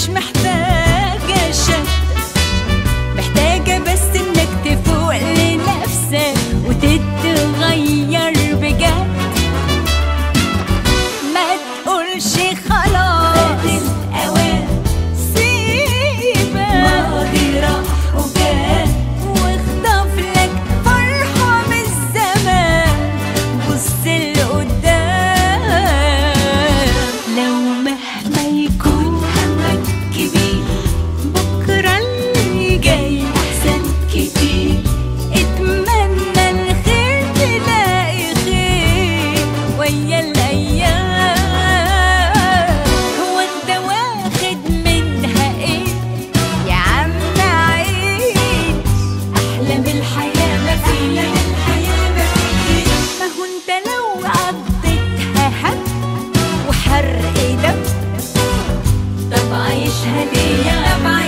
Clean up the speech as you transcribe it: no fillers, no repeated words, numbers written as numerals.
مش محتاجة شك، محتاجة بس انك تفوق لنفسك وتتغير بجد. ما تقولش خلاص الأوان، سيبك ماضي راح وجاء، واخطف لك فرحة من الزمان، بص لقدام. لو مهما يكون همك كبير، بكرة اللي جاي أحسن كتير. اتمنى الخير تلاقي خير ويا الأيام. هو انت واخد منها ايه يا عم؟ عيش أحلام الحياة مفيش. ما هو انت لو قضيتها هم وحرق دم، طب عايشها ليه؟